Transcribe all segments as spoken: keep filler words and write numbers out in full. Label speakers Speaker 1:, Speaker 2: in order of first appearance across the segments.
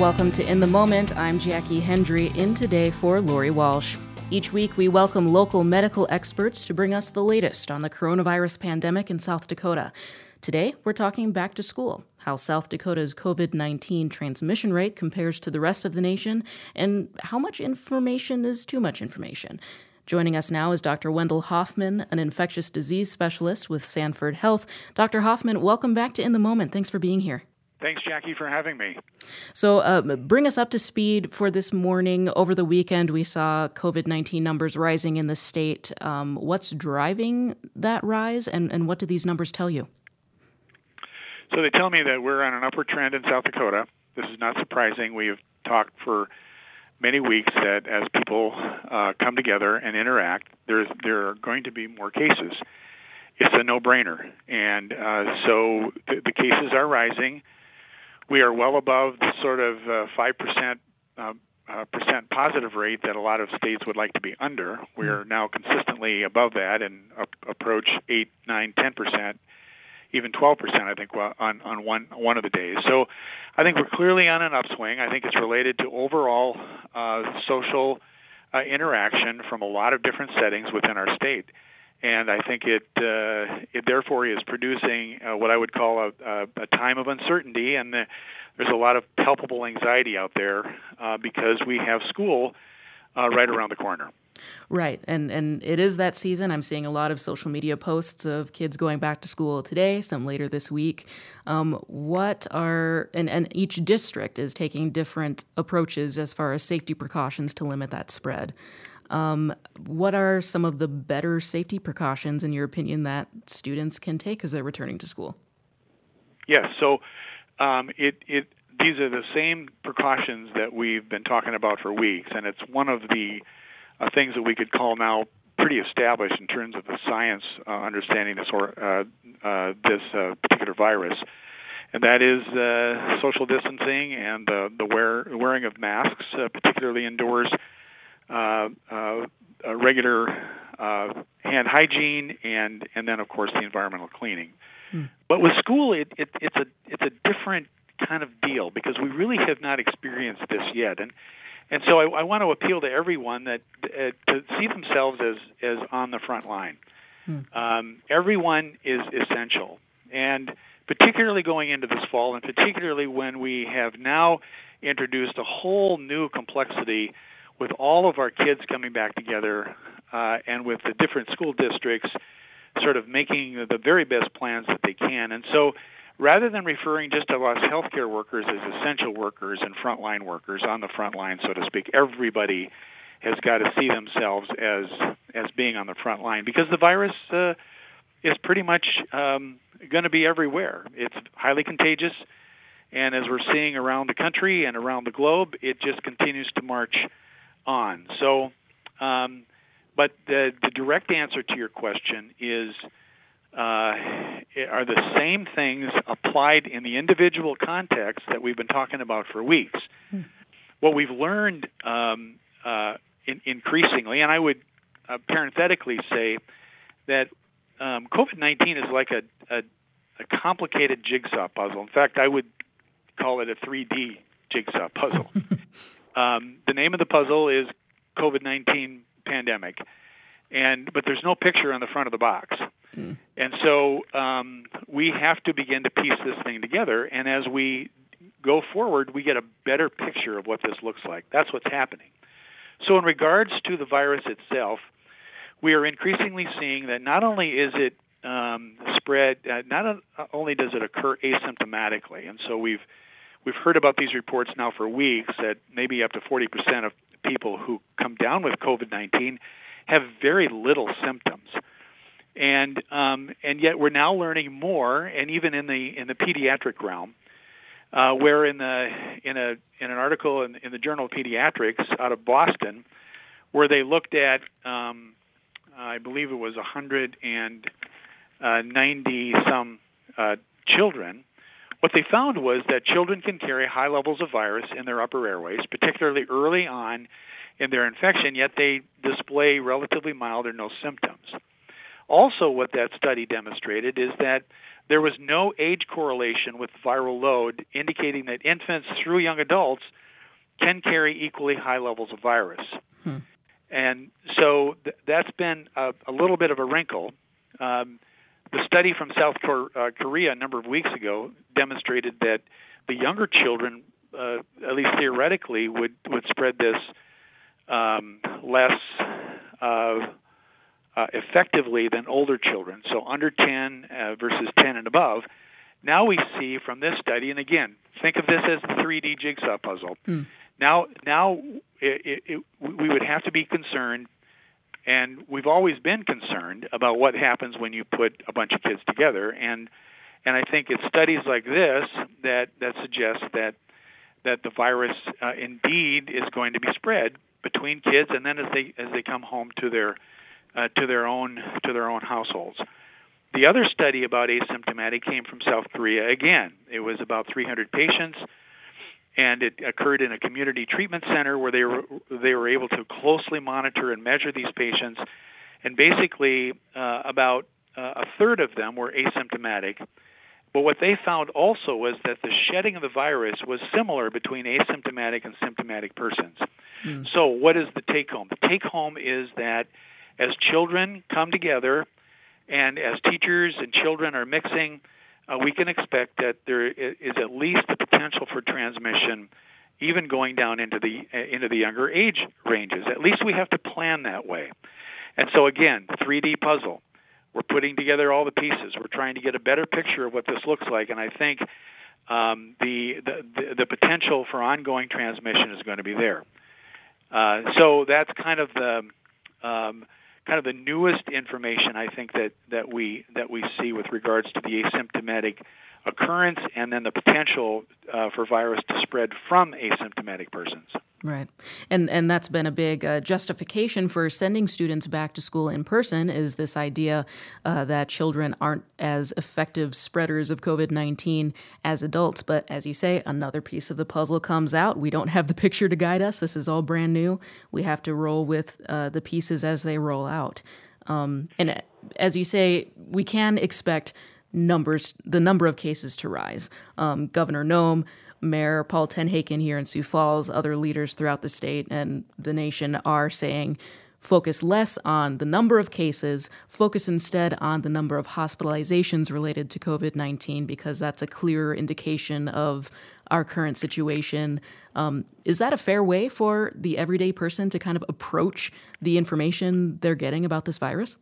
Speaker 1: Welcome to In the Moment. I'm Jackie Hendry, in today for Lori Walsh. Each week, we welcome local medical experts to bring us the latest on the coronavirus pandemic in South Dakota. Today, we're talking back to school, how South Dakota's covid nineteen transmission rate compares to the rest of the nation, and how much information is too much information. Joining us now is Doctor Wendell Hoffman, an infectious disease specialist with Sanford Health. Doctor Hoffman, welcome back to In the Moment. Thanks for being here.
Speaker 2: Thanks, Jackie, for having me.
Speaker 1: So uh, bring us up to speed for this morning. Over the weekend, we saw covid nineteen numbers rising in the state. Um, what's driving that rise, and, and what do these numbers tell you?
Speaker 2: So they tell me that we're on an upward trend in South Dakota. This is not surprising. We've talked for many weeks that as people uh, come together and interact, there's, there are going to be more cases. It's a no-brainer. And uh, so the, the cases are rising. We are well above the sort of uh, five percent uh, uh, percent positive rate that a lot of states would like to be under. We are now consistently above that and up, approach eight, nine, ten percent, even twelve percent, I think, on, on one, one of the days. So I think we're clearly on an upswing. I think it's related to overall uh, social uh, interaction from a lot of different settings within our state. And I think it, uh, it therefore is producing uh, what I would call a, a, a time of uncertainty, and the, there's a lot of palpable anxiety out there uh, because we have school uh, right around the corner.
Speaker 1: Right, and and it is that season. I'm seeing a lot of social media posts of kids going back to school today, some later this week. Um, what are, and, and each district is taking different approaches as far as safety precautions to limit that spread. Um, what are some of the better safety precautions, in your opinion, that students can take as they're returning to school?
Speaker 2: Yes, so um, it, it these are the same precautions that we've been talking about for weeks, and it's one of the uh, things that we could call now pretty established in terms of the science uh, understanding this or uh, uh, this uh, particular virus, and that is uh, social distancing and uh, the wear, wearing of masks, uh, particularly indoors. Uh, uh, uh, regular uh, hand hygiene, and, and then of course the environmental cleaning. Hmm. But with school, it, it, it's a it's a different kind of deal because we really have not experienced this yet, and and so I, I want to appeal to everyone that uh, to see themselves as as on the front line. Hmm. Um, everyone is essential, and particularly going into this fall, and particularly when we have now introduced a whole new complexity with all of our kids coming back together uh, and with the different school districts sort of making the very best plans that they can. And so rather than referring just to us healthcare workers as essential workers and frontline workers on the front line, so to speak, everybody has got to see themselves as as being on the front line because the virus uh, is pretty much um, going to be everywhere. It's highly contagious, and as we're seeing around the country and around the globe, it just continues to march on. So, um, but the, the direct answer to your question is, uh, are the same things applied in the individual context that we've been talking about for weeks. Hmm. What we've learned um, uh, in, increasingly, and I would uh, parenthetically say that um, covid nineteen is like a, a, a complicated jigsaw puzzle. In fact, I would call it a three D jigsaw puzzle. Um, the name of the puzzle is covid nineteen pandemic, and but there's no picture on the front of the box. Mm. And so um, we have to begin to piece this thing together, and as we go forward, we get a better picture of what this looks like. That's what's happening. So in regards to the virus itself, we are increasingly seeing that not only is it um, spread, uh, not a, only does it occur asymptomatically, and so we've We've heard about these reports now for weeks that maybe up to forty percent of people who come down with covid nineteen have very little symptoms, and um, and yet we're now learning more, and even in the in the pediatric realm, uh, where in the in a in an article in, in the Journal of Pediatrics out of Boston, where they looked at um, I believe it was one hundred ninety some uh, children. What they found was that children can carry high levels of virus in their upper airways, particularly early on in their infection, yet they display relatively mild or no symptoms. Also, what that study demonstrated is that there was no age correlation with viral load, indicating that infants through young adults can carry equally high levels of virus. Hmm. And so th- that's been a, a little bit of a wrinkle. Um, the study from South Cor- uh, Korea a number of weeks ago demonstrated that the younger children, uh, at least theoretically, would, would spread this um, less uh, uh, effectively than older children, so under ten uh, versus ten and above. Now we see from this study, and again, think of this as the three D jigsaw puzzle. Hmm. Now, now it, it, it, we would have to be concerned, and we've always been concerned about what happens when you put a bunch of kids together. And and I think it's studies like this that, that suggest that that the virus uh, indeed is going to be spread between kids, and then as they as they come home to their uh, to their own to their own households. The other study about asymptomatic came from South Korea. Again, it was about three hundred patients. And it occurred in a community treatment center where they were they were able to closely monitor and measure these patients, and basically uh, about uh, a third of them were asymptomatic. But what they found also was that the shedding of the virus was similar between asymptomatic and symptomatic persons. Mm. So what is the take-home? The take-home is that as children come together and as teachers and children are mixing, Uh, we can expect that there is at least the potential for transmission, even going down into the uh, into the younger age ranges. At least we have to plan that way. And so again, three D puzzle. We're putting together all the pieces. We're trying to get a better picture of what this looks like. And I think um, the, the the potential for ongoing transmission is going to be there. Uh, so that's kind of the um, kind of the newest information I think that, that we that we see with regards to the asymptomatic occurrence and then the potential uh, for virus to spread from asymptomatic persons.
Speaker 1: Right. And and that's been a big uh, justification for sending students back to school in person, is this idea uh, that children aren't as effective spreaders of COVID nineteen as adults. But as you say, another piece of the puzzle comes out. We don't have the picture to guide us. This is all brand new. We have to roll with uh, the pieces as they roll out. Um, and as you say, we can expect numbers, the number of cases to rise. Um, Governor Noem, Mayor Paul Tenhaken here in Sioux Falls, other leaders throughout the state and the nation are saying focus less on the number of cases, focus instead on the number of hospitalizations related to COVID nineteen, because that's a clearer indication of our current situation. Um, is that a fair way for the everyday person to kind of approach the information they're getting about this virus?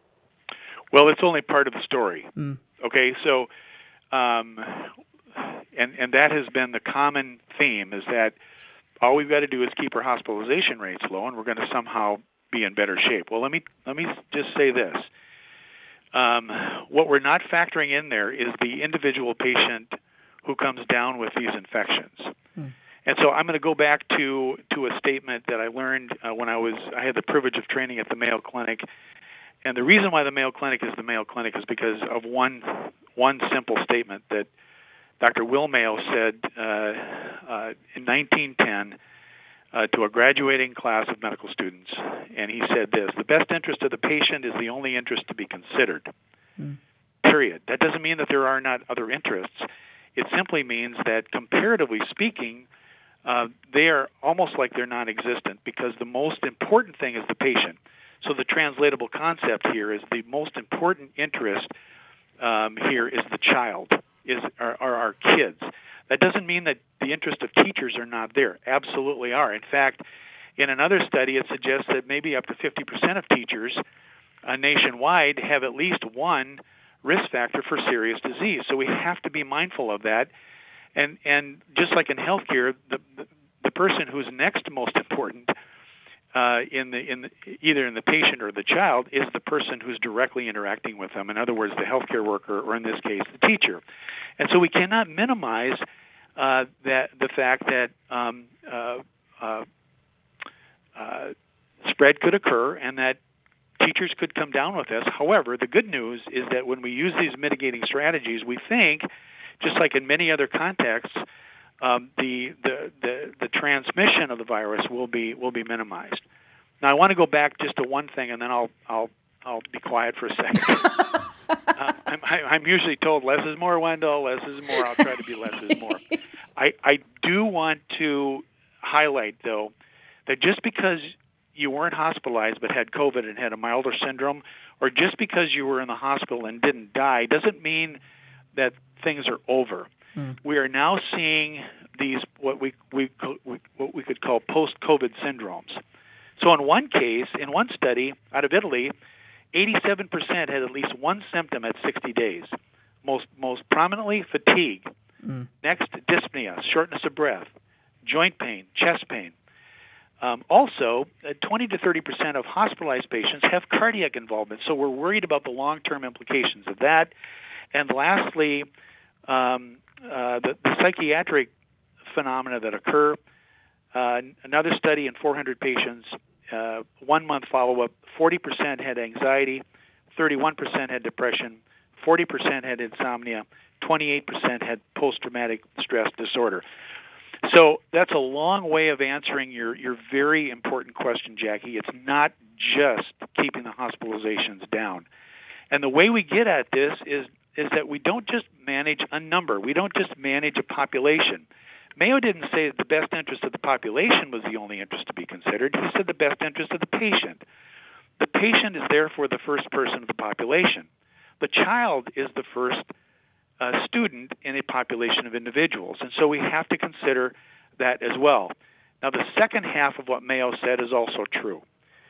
Speaker 2: Well, it's only part of the story.
Speaker 1: Mm.
Speaker 2: Okay, so... Um, And, and that has been the common theme, is that all we've got to do is keep our hospitalization rates low, and we're going to somehow be in better shape. Well, let me let me just say this. Um, what we're not factoring in there is the individual patient who comes down with these infections. Hmm. And so I'm going to go back to, to a statement that I learned uh, when I was I had the privilege of training at the Mayo Clinic. And the reason why the Mayo Clinic is the Mayo Clinic is because of one one simple statement that Doctor Will Mayo said uh, uh, in nineteen ten uh, to a graduating class of medical students, and he said this: the best interest of the patient is the only interest to be considered, mm. period. That doesn't mean that there are not other interests. It simply means that, comparatively speaking, uh, they are almost like they're non-existent, because the most important thing is the patient. So the translatable concept here is the most important interest um, here is the child. Is are, are our kids. That doesn't mean that the interest of teachers are not there. Absolutely are. In fact, in another study, it suggests that maybe up to fifty percent of teachers uh, nationwide have at least one risk factor for serious disease. So we have to be mindful of that. And and just like in healthcare, the the, the person who's next most important Uh, in the in the, either in the patient or the child is the person who's directly interacting with them. In other words, the healthcare worker, or in this case, the teacher. And so we cannot minimize uh, that the fact that um, uh, uh, uh, spread could occur and that teachers could come down with this. However, the good news is that when we use these mitigating strategies, we think, just like in many other contexts, Um, the, the the the transmission of the virus will be will be minimized. Now, I want to go back just to one thing, and then I'll I'll I'll be quiet for a second. uh, I'm, I'm usually told less is more, Wendell. Less is more. I'll try to be less is more. I, I do want to highlight, though, that just because you weren't hospitalized but had COVID and had a milder syndrome, or just because you were in the hospital and didn't die, doesn't mean that things are over. Mm. We are now seeing these what we, we what we could call post-COVID syndromes. So in one case, in one study out of Italy, eighty-seven percent had at least one symptom at sixty days. Most most prominently, fatigue. Mm. Next, dyspnea, shortness of breath, joint pain, chest pain. Um, also, uh, twenty to thirty percent of hospitalized patients have cardiac involvement, so we're worried about the long-term implications of that. And lastly, um, uh, the, the psychiatric phenomena that occur. Uh, another study in four hundred patients, uh, one-month follow-up, forty percent had anxiety, thirty-one percent had depression, forty percent had insomnia, twenty-eight percent had post-traumatic stress disorder. So that's a long way of answering your, your very important question, Jackie. It's not just keeping the hospitalizations down. And the way we get at this is, is that we don't just manage a number. We don't just manage a population. Mayo didn't say that the best interest of the population was the only interest to be considered. He said the best interest of the patient. The patient is therefore the first person of the population. The child is the first uh, student in a population of individuals, and so we have to consider that as well. Now, the second half of what Mayo said is also true.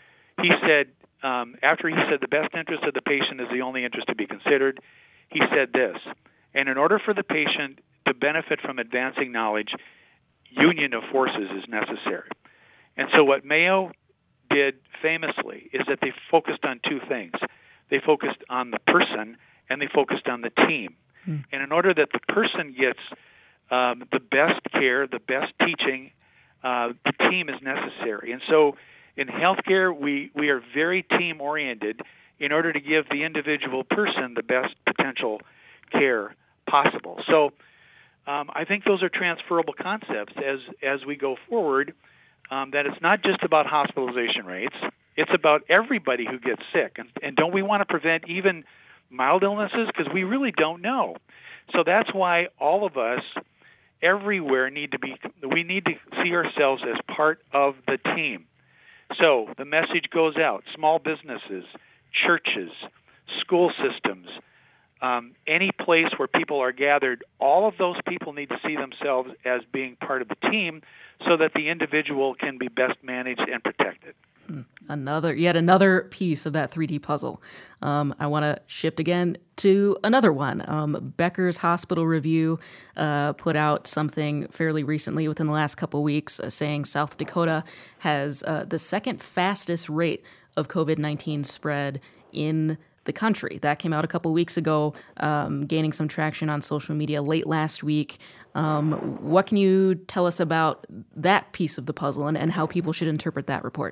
Speaker 2: He said, um, after he said the best interest of the patient is the only interest to be considered, he said this, and in order for the patient to benefit from advancing knowledge, union of forces is necessary. And so what Mayo did famously is that they focused on two things. They focused on the person and they focused on the team. Hmm. And in order that the person gets um, the best care, the best teaching, uh, the team is necessary. And so in healthcare, we, we are very team-oriented in order to give the individual person the best potential care possible. So Um, I think those are transferable concepts as as we go forward, um, that it's not just about hospitalization rates. It's about everybody who gets sick. And, and don't we want to prevent even mild illnesses? Because we really don't know. So that's why all of us everywhere need to be, we need to see ourselves as part of the team. So the message goes out, small businesses, churches, school systems, Um, any place where people are gathered, all of those people need to see themselves as being part of the team so that the individual can be best managed and protected.
Speaker 1: Another, yet another piece of that three D puzzle. Um, I want to shift again to another one. Um, Becker's Hospital Review uh, put out something fairly recently within the last couple weeks uh, saying South Dakota has uh, the second fastest rate of COVID nineteen spread in the country. That came out a couple weeks ago, um, gaining some traction on social media late last week. Um, what can you tell us about that piece of the puzzle and, and how people should interpret that report?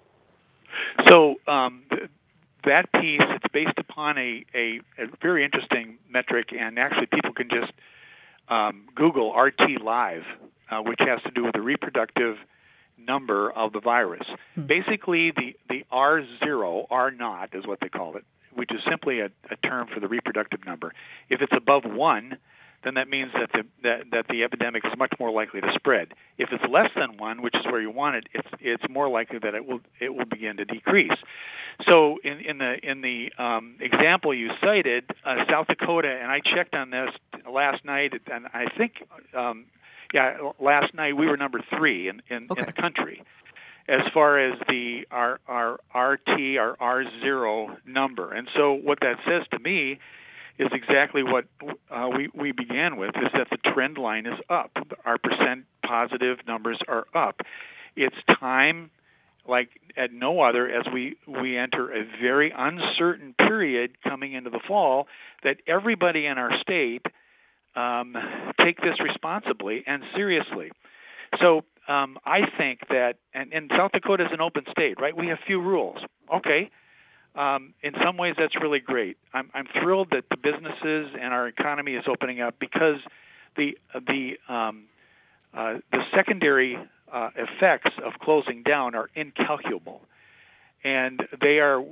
Speaker 2: So um, th- that piece, it's based upon a, a, a very interesting metric, and actually people can just um, Google R T Live, uh, which has to do with the reproductive number of the virus. Hmm. Basically, the, the R zero, R naught is what they call it, which is simply a, a term for the reproductive number. If it's above one, then that means that the that, that the epidemic is much more likely to spread. If it's less than one, which is where you want it, it's it's more likely that it will it will begin to decrease. So in, in the in the um, example you cited, uh, South Dakota, and I checked on this last night, and I think um, yeah, last night we were number three in in, okay. in the country as far as the our our R T, our R zero number. And so what that says to me is exactly what uh, we, we began with, is that the trend line is up. Our percent positive numbers are up. It's time, like at no other, as we, we enter a very uncertain period coming into the fall, that everybody in our state um, take this responsibly and seriously. So um, I think that, and, and South Dakota is an open state, right? We have few rules. Okay. Um, in some ways, that's really great. I'm, I'm thrilled that the businesses and our economy is opening up because the the um, uh, the secondary uh, effects of closing down are incalculable, and they are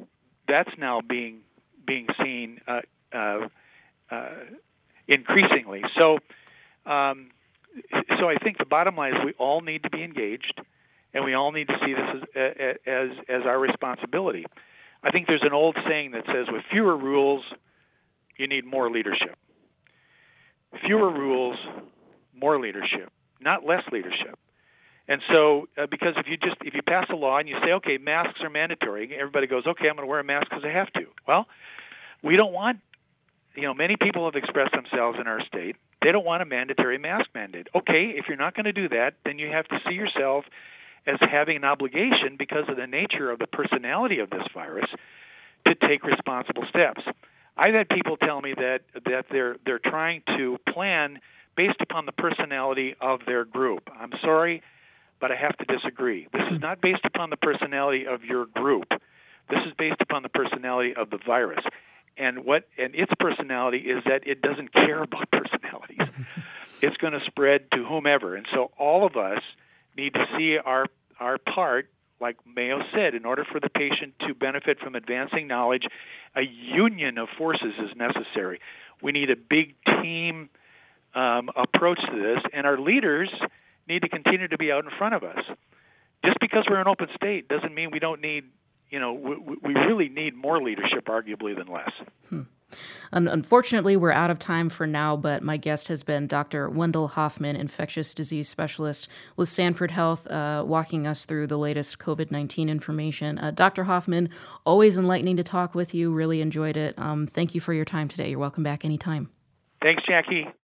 Speaker 2: that's now being being seen uh, uh, uh, increasingly. So, um, so I think the bottom line is we all need to be engaged, and we all need to see this as as, as our responsibility. I think there's an old saying that says, with fewer rules, you need more leadership. Fewer rules, more leadership, not less leadership. And so, uh, because if you just if you pass a law and you say, okay, masks are mandatory, everybody goes, okay, I'm going to wear a mask because I have to. Well, we don't want, you know, many people have expressed themselves in our state. They don't want a mandatory mask mandate. Okay, if you're not going to do that, then you have to see yourself as having an obligation, because of the nature of the personality of this virus, to take responsible steps. I've had people tell me that that they're they're trying to plan based upon the personality of their group. I'm sorry, but I have to disagree. This is not based upon the personality of your group. This is based upon the personality of the virus. And what and its personality is that it doesn't care about personalities. It's going to spread to whomever. And so all of us need to see our our part, like Mayo said. In order for the patient to benefit from advancing knowledge, a union of forces is necessary. We need a big team um, approach to this, and our leaders need to continue to be out in front of us. Just because we're an open state doesn't mean we don't need, you know, we, we really need more leadership, arguably, than less.
Speaker 1: Hmm. Unfortunately, we're out of time for now, but my guest has been Doctor Wendell Hoffman, infectious disease specialist with Sanford Health, uh, walking us through the latest COVID nineteen information. Uh, Doctor Hoffman, always enlightening to talk with you. Really enjoyed it. Um, thank you for your time today. You're welcome back anytime.
Speaker 2: Thanks, Jackie.